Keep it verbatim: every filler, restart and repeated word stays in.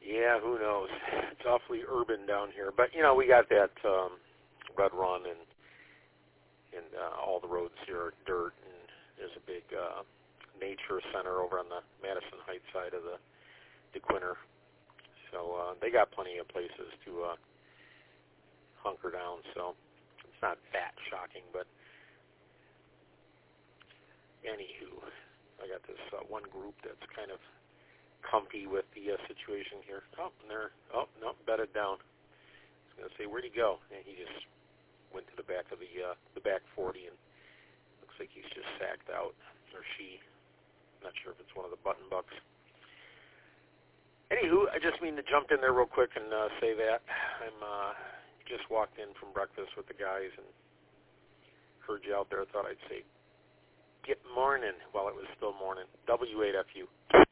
Yeah, who knows? It's awfully urban down here. But, you know, we got that um, Red Run, and and uh, all the roads here are dirt, and there's a big uh, nature center over on the Madison Heights side of the DeQuinter. So uh, they got plenty of places to uh, hunker down. So it's not that shocking, but anywho, I got this uh, one group that's kind of comfy with the uh, situation here. Oh, and they're, oh, no, bedded down. I was going to say, where'd he go? And he just went to the back of the uh, the back forty, and looks like he's just sacked out, or she. I'm not sure if it's one of the button bucks. Anywho, I just mean to jump in there real quick and uh, say that. I'm uh, just walked in from breakfast with the guys and heard you out there. I thought I'd say, get morning while it was still morning. W eight F U.